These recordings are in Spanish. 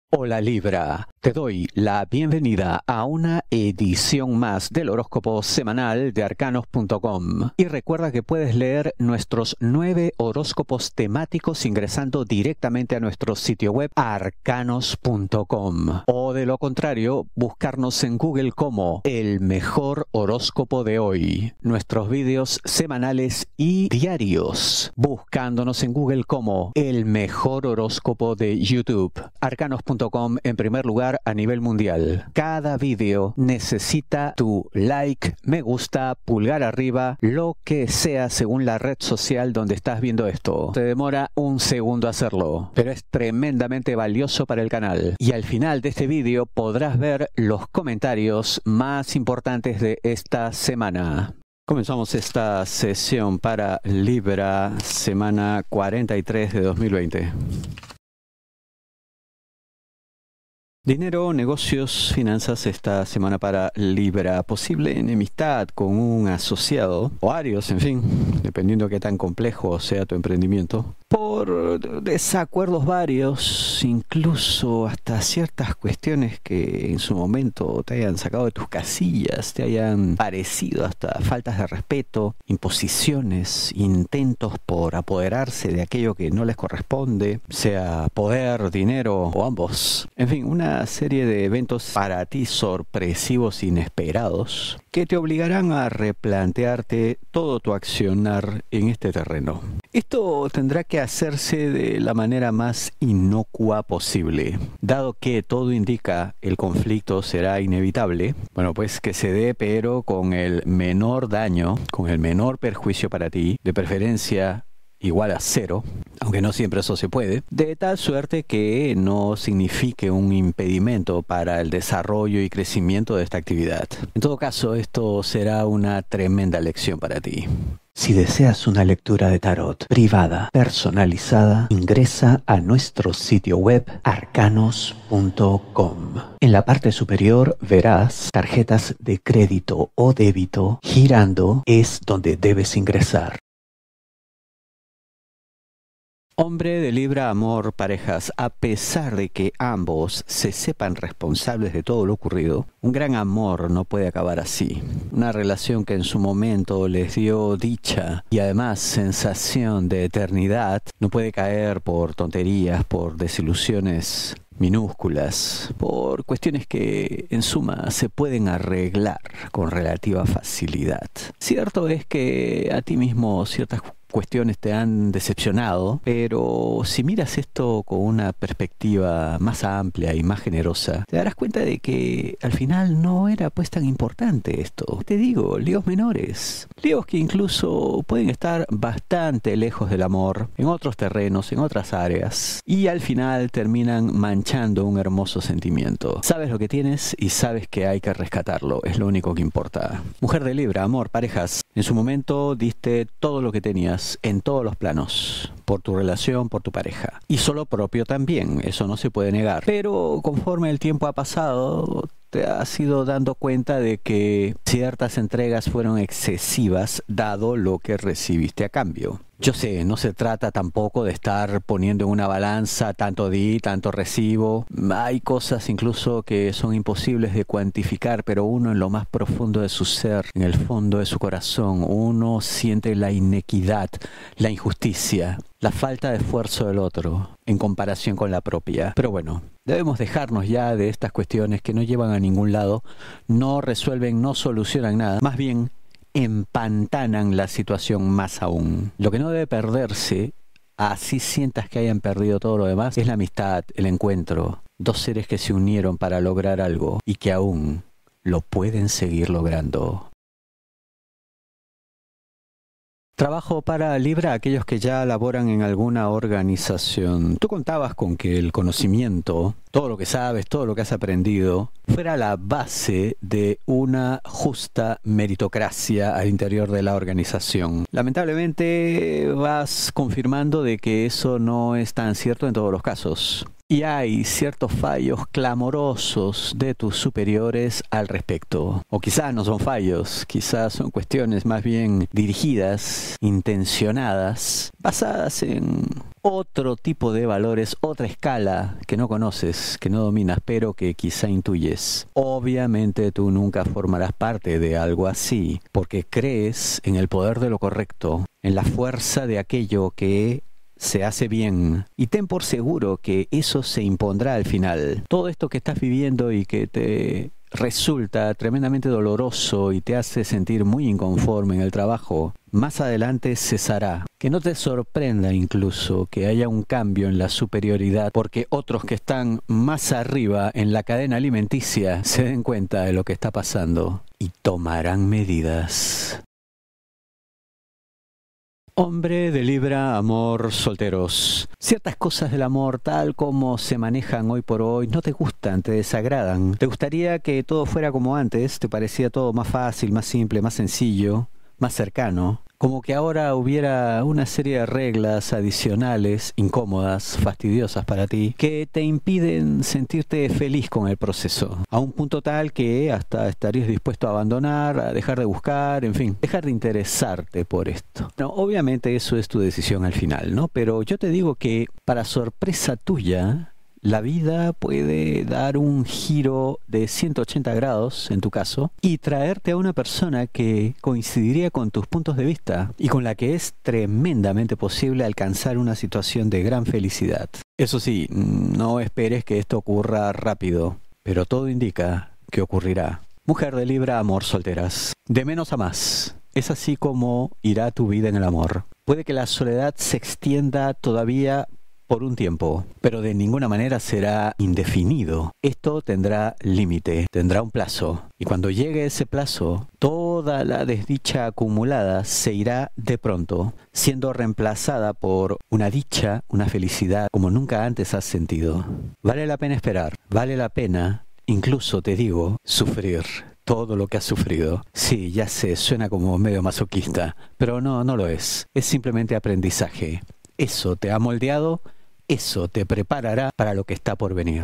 Hola Libra, te doy la bienvenida a una edición más del horóscopo semanal de arcanos.com y recuerda que puedes leer nuestros 9 horóscopos temáticos ingresando directamente a nuestro sitio web arcanos.com o de lo contrario buscarnos en Google como el mejor horóscopo de hoy, nuestros vídeos semanales y diarios, buscándonos en Google como el mejor horóscopo de YouTube, arcanos.com en primer lugar a nivel mundial. Cada vídeo necesita tu like, me gusta, pulgar arriba, lo que sea según la red social donde estás viendo esto. Te demora un segundo hacerlo, pero es tremendamente valioso para el canal. Y al final de este vídeo podrás ver los comentarios más importantes de esta semana. Comenzamos esta sesión para Libra, semana 43 de 2020. Dinero, negocios, finanzas esta semana para Libra. Posible enemistad con un asociado o varios, en fin, dependiendo qué tan complejo sea tu emprendimiento. Por desacuerdos varios, incluso hasta ciertas cuestiones que en su momento te hayan sacado de tus casillas, te hayan parecido hasta faltas de respeto, imposiciones, intentos por apoderarse de aquello que no les corresponde, sea poder, dinero o ambos. En fin, una serie de eventos para ti sorpresivos, inesperados, que te obligarán a replantearte todo tu accionar en este terreno. Esto tendrá que hacerse de la manera más inocua posible. Dado que todo indica el conflicto será inevitable, bueno, pues que se dé pero con el menor daño, con el menor perjuicio para ti, de preferencia igual a 0, aunque no siempre eso se puede, de tal suerte que no signifique un impedimento para el desarrollo y crecimiento de esta actividad. En todo caso, esto será una tremenda lección para ti. Si deseas una lectura de tarot privada, personalizada, ingresa a nuestro sitio web arcanos.com. En la parte superior verás tarjetas de crédito o débito. Girando es donde debes ingresar. Hombre de Libra, amor, parejas, a pesar de que ambos se sepan responsables de todo lo ocurrido, un gran amor no puede acabar así. Una relación que en su momento les dio dicha y además sensación de eternidad no puede caer por tonterías, por desilusiones minúsculas, por cuestiones que en suma se pueden arreglar con relativa facilidad. Cierto es que a ti mismo ciertas cuestiones te han decepcionado, pero si miras esto con una perspectiva más amplia y más generosa, te darás cuenta de que al final no era pues tan importante esto. Te digo, líos menores, líos que incluso pueden estar bastante lejos del amor, en otros terrenos, en otras áreas, y al final terminan manchando un hermoso sentimiento. Sabes lo que tienes y sabes que hay que rescatarlo, es lo único que importa. Mujer de Libra, amor, parejas, en su momento diste todo lo que tenías, en todos los planos, por tu relación, por tu pareja. Hizo lo propio también, eso no se puede negar. Pero conforme el tiempo ha pasado, te has ido dando cuenta de que ciertas entregas fueron excesivas dado lo que recibiste a cambio. Yo sé, no se trata tampoco de estar poniendo en una balanza tanto di, tanto recibo. Hay cosas incluso que son imposibles de cuantificar, pero uno en lo más profundo de su ser, en el fondo de su corazón, uno siente la inequidad, la injusticia, la falta de esfuerzo del otro en comparación con la propia. Pero bueno, debemos dejarnos ya de estas cuestiones que no llevan a ningún lado, no resuelven, no solucionan nada. Más bien, empantanan la situación más aún. Lo que no debe perderse, así sientas que hayan perdido todo lo demás, es la amistad, el encuentro. Dos seres que se unieron para lograr algo y que aún lo pueden seguir logrando. Trabajo para Libra, aquellos que ya laboran en alguna organización. Tú contabas con que el conocimiento, todo lo que sabes, todo lo que has aprendido, fuera la base de una justa meritocracia al interior de la organización. Lamentablemente vas confirmando de que eso no es tan cierto en todos los casos. Y hay ciertos fallos clamorosos de tus superiores al respecto. O quizás no son fallos, quizás son cuestiones más bien dirigidas, intencionadas, basadas en otro tipo de valores, otra escala que no conoces, que no dominas, pero que quizá intuyes. Obviamente tú nunca formarás parte de algo así, porque crees en el poder de lo correcto, en la fuerza de aquello que se hace bien, y ten por seguro que eso se impondrá al final. Todo esto que estás viviendo y que te resulta tremendamente doloroso y te hace sentir muy inconforme en el trabajo, más adelante cesará. Que no te sorprenda incluso que haya un cambio en la superioridad, porque otros que están más arriba en la cadena alimenticia se den cuenta de lo que está pasando y tomarán medidas. Hombre de Libra, amor, solteros. Ciertas cosas del amor, tal como se manejan hoy por hoy, no te gustan, te desagradan. ¿Te gustaría que todo fuera como antes? ¿Te parecía todo más fácil, más simple, más sencillo, más cercano? Como que ahora hubiera una serie de reglas adicionales, incómodas, fastidiosas para ti, que te impiden sentirte feliz con el proceso. A un punto tal que hasta estarías dispuesto a abandonar, a dejar de buscar, en fin, dejar de interesarte por esto. No, obviamente eso es tu decisión al final, ¿no? Pero yo te digo que, para sorpresa tuya, la vida puede dar un giro de 180 grados, en tu caso, y traerte a una persona que coincidiría con tus puntos de vista y con la que es tremendamente posible alcanzar una situación de gran felicidad. Eso sí, no esperes que esto ocurra rápido, pero todo indica que ocurrirá. Mujer de Libra, amor, solteras. De menos a más. Es así como irá tu vida en el amor. Puede que la soledad se extienda todavía por un tiempo, pero de ninguna manera será indefinido. Esto tendrá límite, tendrá un plazo, y cuando llegue ese plazo, toda la desdicha acumulada se irá de pronto, siendo reemplazada por una dicha, una felicidad como nunca antes has sentido. Vale la pena esperar, vale la pena, incluso te digo, sufrir todo lo que has sufrido. Sí, ya sé, suena como medio masoquista, pero no lo es. Es simplemente aprendizaje. Eso te ha moldeado. Eso te preparará para lo que está por venir.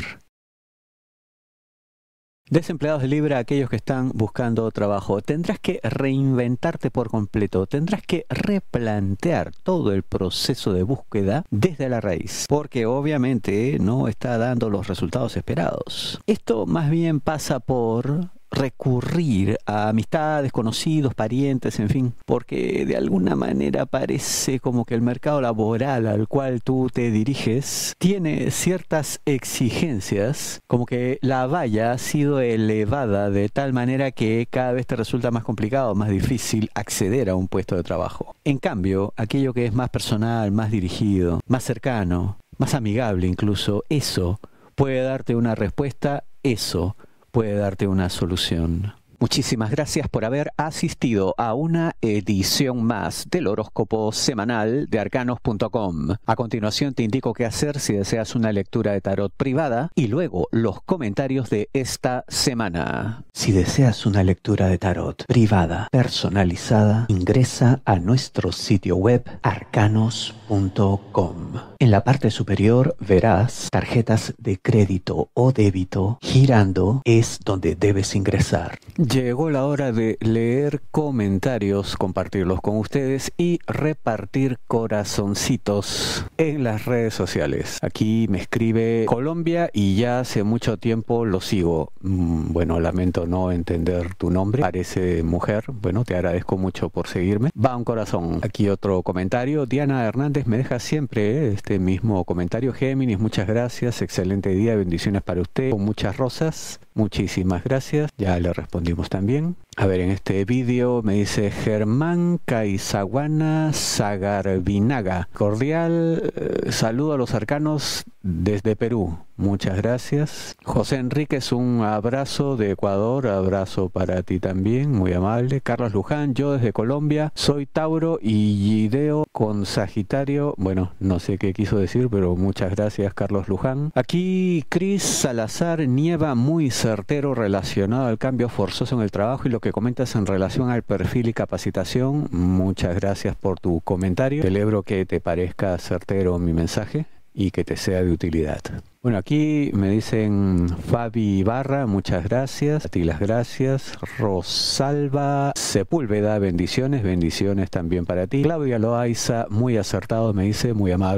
Desempleados de Libra, aquellos que están buscando trabajo, tendrás que reinventarte por completo, tendrás que replantear todo el proceso de búsqueda desde la raíz, porque obviamente no está dando los resultados esperados. Esto más bien pasa por recurrir a amistades, conocidos, parientes, en fin, porque de alguna manera parece como que el mercado laboral al cual tú te diriges tiene ciertas exigencias, como que la valla ha sido elevada de tal manera que cada vez te resulta más complicado, más difícil acceder a un puesto de trabajo. En cambio, aquello que es más personal, más dirigido, más cercano, más amigable incluso, eso puede darte una respuesta, eso puede darte una solución. Muchísimas gracias por haber asistido a una edición más del horóscopo semanal de arcanos.com. A continuación te indico qué hacer si deseas una lectura de tarot privada y luego los comentarios de esta semana. Si deseas una lectura de tarot privada, personalizada, ingresa a nuestro sitio web arcanos.com. En la parte superior verás tarjetas de crédito o débito girando, es donde debes ingresar. Llegó la hora de leer comentarios, compartirlos con ustedes y repartir corazoncitos en las redes sociales. Aquí me escribe Colombia y ya hace mucho tiempo lo sigo. Bueno, lamento no entender tu nombre. Parece mujer. Bueno, te agradezco mucho por seguirme. Va un corazón. Aquí otro comentario. Diana Hernández me deja siempre este mismo comentario. Géminis, muchas gracias. Excelente día. Bendiciones para usted. Con muchas rosas. Muchísimas gracias. Ya le respondimos también. A ver, en este vídeo me dice Germán Caizaguana Sagarbinaga. Cordial saludo a los arcanos desde Perú. Muchas gracias. José Enríquez, un abrazo de Ecuador. Abrazo para ti también, muy amable. Carlos Luján, yo desde Colombia. Soy Tauro y Gideo con Sagitario. Bueno, no sé qué quiso decir, pero muchas gracias, Carlos Luján. Aquí Cris Salazar Nieva, muy certero relacionado al cambio forzoso en el trabajo y lo que comentas en relación al perfil y capacitación. Muchas gracias por tu comentario. Celebro que te parezca certero mi mensaje y que te sea de utilidad. Bueno, aquí me dicen Fabi Ibarra, muchas gracias. A ti las gracias. Rosalba Sepúlveda, bendiciones, bendiciones también para ti. Claudia Loaiza, muy acertado, me dice, muy amable.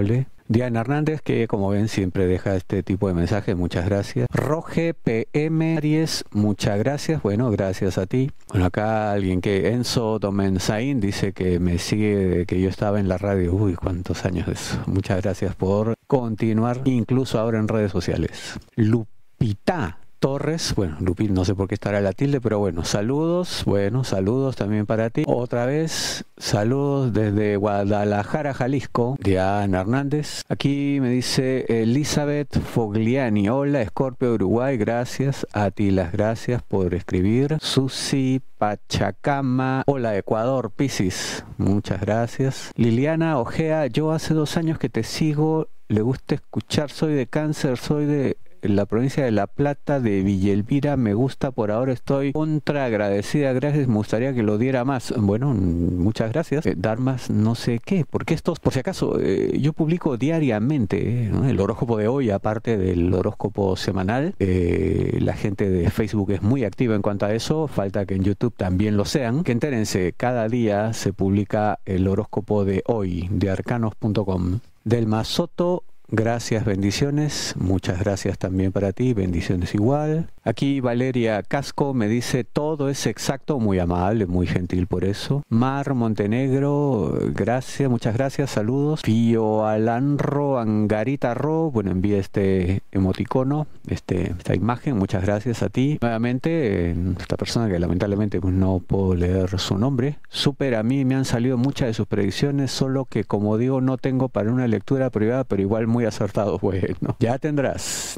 Diana Hernández, que como ven siempre deja este tipo de mensajes, muchas gracias. Roge PM Aries, muchas gracias. Bueno, gracias a ti. Bueno, acá alguien que Enzo Domenzain dice que me sigue de que yo estaba en la radio. Uy, cuántos años de eso. Muchas gracias por continuar, incluso ahora en redes sociales. Lupita Torres, bueno, Lupita, no sé por qué estará la tilde, pero bueno, saludos, también para ti. Otra vez, saludos desde Guadalajara, Jalisco, Diana Hernández. Aquí me dice Elizabeth Fogliani, hola, Escorpio Uruguay, gracias, a ti las gracias por escribir. Susi Pachacama, hola, Ecuador, Piscis, muchas gracias. Liliana Ojea, yo hace 2 años que te sigo, le gusta escuchar, soy de Cáncer, soy de la provincia de La Plata, de Villa Elvira, me gusta, por ahora estoy contra agradecida, gracias, me gustaría que lo diera más. Bueno, muchas gracias. Dar más no sé qué, porque estos, por si acaso, yo publico diariamente, ¿no? El horóscopo de hoy, aparte del horóscopo semanal. La gente de Facebook es muy activa en cuanto a eso, falta que en YouTube también lo sean. Que entérense, cada día se publica el horóscopo de hoy, de arcanos.com. Del Mazoto, gracias, bendiciones, muchas gracias también para ti, bendiciones igual. Aquí Valeria Casco me dice, todo es exacto, muy amable, muy gentil por eso. Mar Montenegro, gracias, muchas gracias, saludos. Pío Alanro Angarita Ro, bueno, envía este emoticono, esta imagen, muchas gracias a ti. Nuevamente, esta persona que lamentablemente pues, no puedo leer su nombre. Súper, a mí me han salido muchas de sus predicciones, solo que como digo, no tengo para una lectura privada, pero igual muy acertado, bueno. Ya tendrás.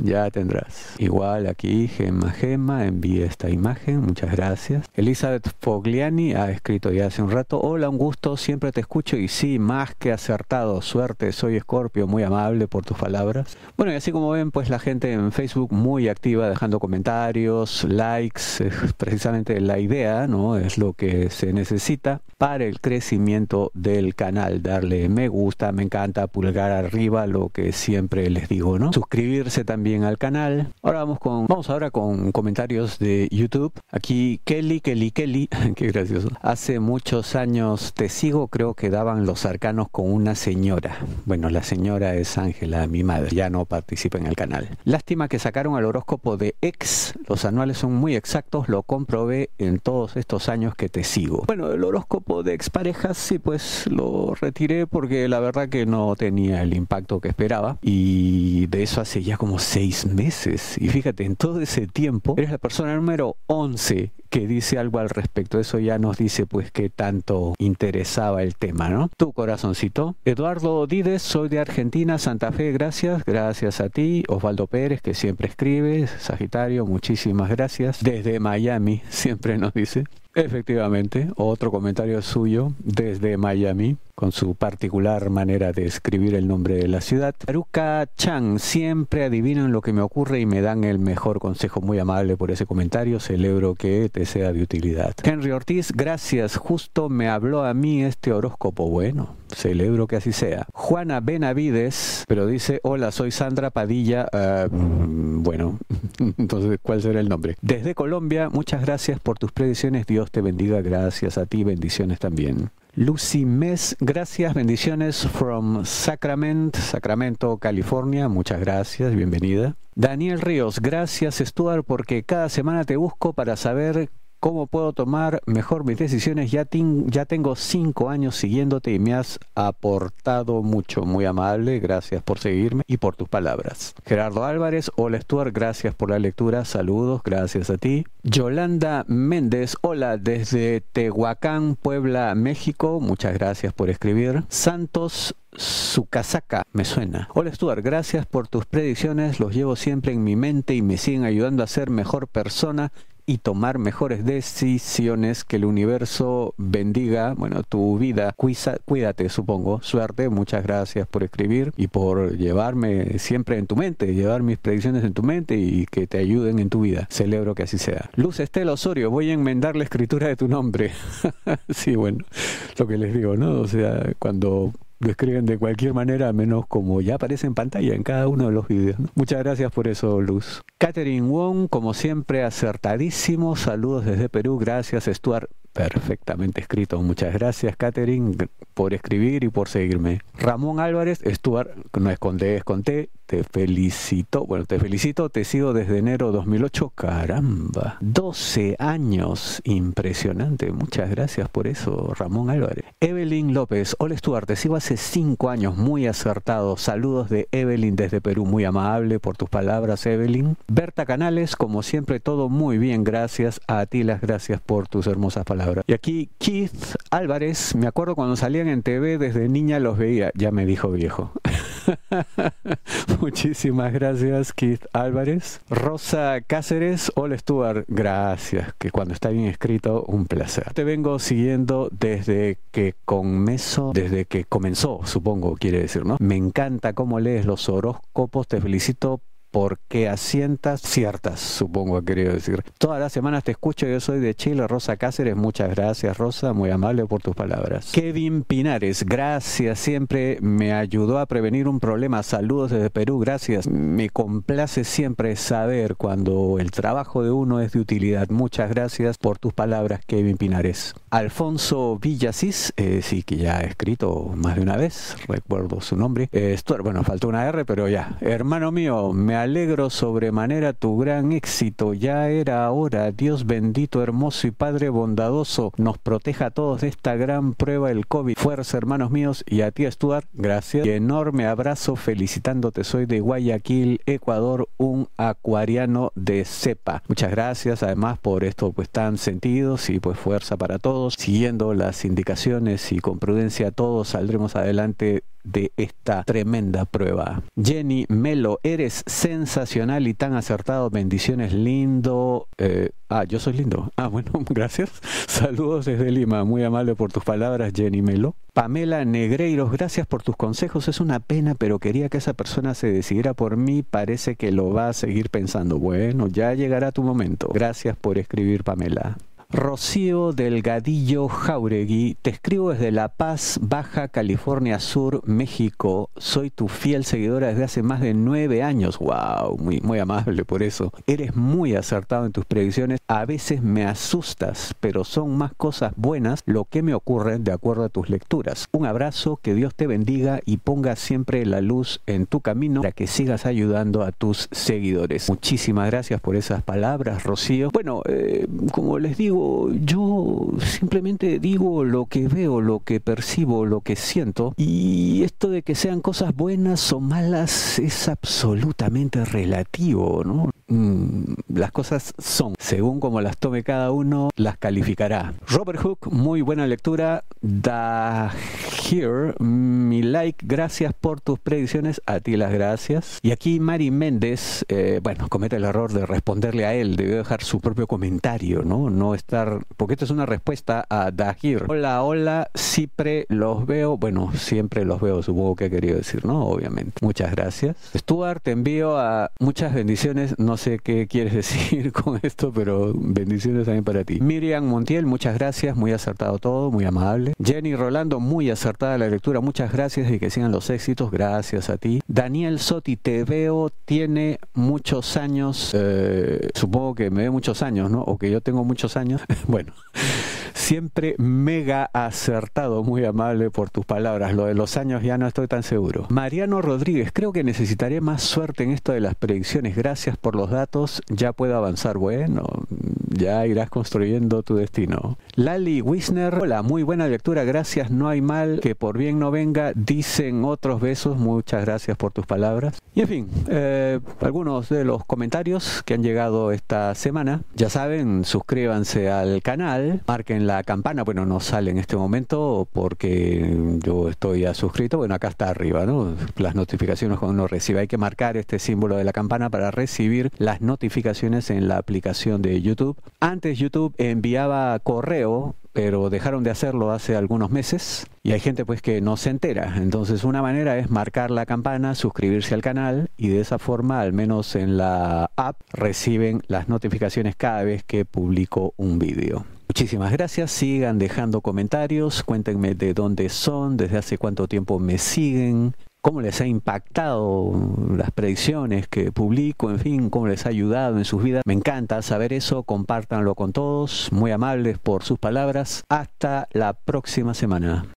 Igual aquí, Gema, envía esta imagen, muchas gracias. Elizabeth Fogliani ha escrito ya hace un rato, hola, un gusto, siempre te escucho y sí, más que acertado, suerte, soy Escorpio, muy amable por tus palabras. Bueno, y así como ven, pues la gente en Facebook muy activa, dejando comentarios, likes, es precisamente la idea, ¿no? Es lo que se necesita para el crecimiento del canal, darle me gusta, me encanta, pulgar arriba, lo que siempre les digo, ¿no? Suscribirse también al canal. Vamos ahora con comentarios de YouTube. Aquí Kelly, qué gracioso. Hace muchos años te sigo, creo que daban los arcanos con una señora. Bueno, la señora es Ángela, mi madre, ya no participa en el canal. Lástima que sacaron el horóscopo de ex, los anuales son muy exactos, lo comprobé en todos estos años que te sigo. Bueno, el horóscopo de exparejas sí, pues lo retiré porque la verdad que no tenía el impacto que esperaba. Y de eso hace ya como 6 meses. Y fíjate, en todo ese tiempo eres la persona número 11 que dice algo al respecto. Eso ya nos dice pues qué tanto interesaba el tema, ¿no? Tu corazoncito. Eduardo Dides, soy de Argentina, Santa Fe, gracias a ti. Osvaldo Pérez, que siempre escribe, Sagitario, muchísimas gracias. Desde Miami, siempre nos dice. Efectivamente, otro comentario suyo desde Miami, con su particular manera de escribir el nombre de la ciudad. Haruka Chan, siempre adivinan lo que me ocurre y me dan el mejor consejo, muy amable por ese comentario, celebro que te sea de utilidad. Henry Ortiz, gracias, justo me habló a mí este horóscopo, bueno, celebro que así sea. Juana Benavides, pero dice, hola, soy Sandra Padilla, bueno, entonces, ¿cuál será el nombre? Desde Colombia, muchas gracias por tus predicciones, Dios te bendiga, gracias a ti, bendiciones también. Lucy Mes, gracias, bendiciones from Sacramento, California, muchas gracias, bienvenida. Daniel Ríos, gracias Stuart porque cada semana te busco para saber cómo puedo tomar mejor mis decisiones. Ya tengo 5 años siguiéndote y me has aportado mucho, muy amable, gracias por seguirme y por tus palabras. Gerardo Álvarez, hola Stuart, gracias por la lectura, saludos, gracias a ti. Yolanda Méndez, hola desde Tehuacán, Puebla, México, muchas gracias por escribir. Santos Sukasaka, me suena. Hola Stuart, gracias por tus predicciones, los llevo siempre en mi mente y me siguen ayudando a ser mejor persona y tomar mejores decisiones. Que el universo bendiga, bueno, tu vida. Cuídate, supongo. Suerte, muchas gracias por escribir y por llevarme siempre en tu mente, llevar mis predicciones en tu mente y que te ayuden en tu vida. Celebro que así sea. Luz Estela Osorio, voy a enmendar la escritura de tu nombre. Sí, bueno, lo que les digo, ¿no? O sea, cuando lo escriben de cualquier manera, menos como ya aparece en pantalla en cada uno de los vídeos, ¿no? Muchas gracias por eso, Luz. Catherine Wong, como siempre, acertadísimo. Saludos desde Perú. Gracias, Stuart. Perfectamente escrito. Muchas gracias, Catherine, por escribir y por seguirme. Ramón Álvarez, Stuart, no es con D, es con T. Te felicito. Bueno, te felicito. Te sigo desde enero 2008. Caramba. 12 años. Impresionante. Muchas gracias por eso, Ramón Álvarez. Evelyn López. Hola, Stuart. Te sigo hace 5 años. Muy acertado. Saludos de Evelyn desde Perú. Muy amable por tus palabras, Evelyn. Berta Canales, como siempre, todo muy bien. Gracias a ti. Las gracias por tus hermosas palabras. Y aquí Keith Álvarez. Me acuerdo cuando salían en TV, desde niña los veía. Ya me dijo viejo. Muchísimas gracias, Keith Álvarez. Rosa Cáceres, hola Stuart, gracias, que cuando está bien escrito, un placer. Te vengo siguiendo desde que comenzó, supongo quiere decir, ¿no? Me encanta cómo lees los horóscopos, te felicito porque asientas ciertas, supongo que quería decir. Todas las semanas te escucho, yo soy de Chile, Rosa Cáceres, muchas gracias Rosa, muy amable por tus palabras. Kevin Pinares, gracias, siempre me ayudó a prevenir un problema, saludos desde Perú, gracias. Me complace siempre saber cuando el trabajo de uno es de utilidad, muchas gracias por tus palabras, Kevin Pinares. Alfonso Villasís, sí que ya he escrito más de una vez, recuerdo su nombre. Bueno, faltó una R, pero ya. Hermano mío, me alegro sobremanera tu gran éxito, ya era hora, Dios bendito, hermoso y Padre bondadoso, nos proteja a todos de esta gran prueba del COVID. Fuerza, hermanos míos, y a ti, Stuart, gracias. Y enorme abrazo, felicitándote, soy de Guayaquil, Ecuador, un acuariano de cepa. Muchas gracias, además, por esto pues tan sentidos y pues fuerza para todos. Siguiendo las indicaciones y con prudencia todos saldremos adelante de esta tremenda prueba. Jenny Melo, eres sensacional y tan acertado, bendiciones, lindo. Yo soy lindo. Bueno, gracias. Saludos desde Lima, muy amable por tus palabras, Jenny Melo. Pamela Negreiros, gracias por tus consejos, es una pena, pero quería que esa persona se decidiera por mí, parece que lo va a seguir pensando. Bueno, ya llegará tu momento. Gracias por escribir, Pamela. Rocío Delgadillo Jauregui, te escribo desde La Paz, Baja California Sur, México. Soy tu fiel seguidora desde hace más de 9 años. Wow, muy amable por eso. Eres muy acertado en tus predicciones. A veces me asustas, pero son más cosas buenas lo que me ocurre de acuerdo a tus lecturas. Un abrazo, que Dios te bendiga y ponga siempre la luz en tu camino para que sigas ayudando a tus seguidores. Muchísimas gracias por esas palabras, Rocío. Bueno, como les digo, yo simplemente digo lo que veo, lo que percibo, lo que siento, y esto de que sean cosas buenas o malas es absolutamente relativo, ¿no? Las cosas son, según como las tome cada uno, las calificará. Robert Hook, muy buena lectura. Here, mi like, gracias por tus predicciones, a ti las gracias. Y aquí Mari Méndez, comete el error de responderle a él, debió dejar su propio comentario, no estar, porque esto es una respuesta a Dahir. Hola, siempre los veo, bueno, siempre los veo, supongo que ha querido decir, ¿no? Obviamente. Muchas gracias. Stuart, te envío a muchas bendiciones, no sé qué quieres decir con esto, pero bendiciones también para ti. Miriam Montiel, muchas gracias, muy acertado todo, muy amable. Jenny Rolando, muy acertada la lectura, muchas gracias y que sigan los éxitos, gracias a ti. Daniel Sotti, te veo, tiene muchos años, supongo que me ve muchos años, ¿no? O que yo tengo muchos años, bueno. Siempre mega acertado, muy amable por tus palabras. Lo de los años ya no estoy tan seguro. Mariano Rodríguez, creo que necesitaré más suerte en esto de las predicciones. Gracias por los datos, ya puedo avanzar. Bueno, ya irás construyendo tu destino. Lali Wisner, hola, muy buena lectura, gracias. No hay mal que por bien no venga, dicen otros besos. Muchas gracias por tus palabras. Y en fin, algunos de los comentarios que han llegado esta semana. Ya saben, suscríbanse al canal, marquen la campana, bueno, no sale en este momento porque yo estoy ya suscrito, bueno, acá está arriba, ¿no? Las notificaciones cuando uno recibe, hay que marcar este símbolo de la campana para recibir las notificaciones en la aplicación de YouTube. Antes YouTube enviaba correo, pero dejaron de hacerlo hace algunos meses y hay gente pues que no se entera. Entonces una manera es marcar la campana, suscribirse al canal y de esa forma, al menos en la app, reciben las notificaciones cada vez que publico un vídeo. Muchísimas gracias, sigan dejando comentarios, cuéntenme de dónde son, desde hace cuánto tiempo me siguen, cómo les ha impactado las predicciones que publico, en fin, cómo les ha ayudado en sus vidas. Me encanta saber eso, compártanlo con todos, muy amables por sus palabras. Hasta la próxima semana.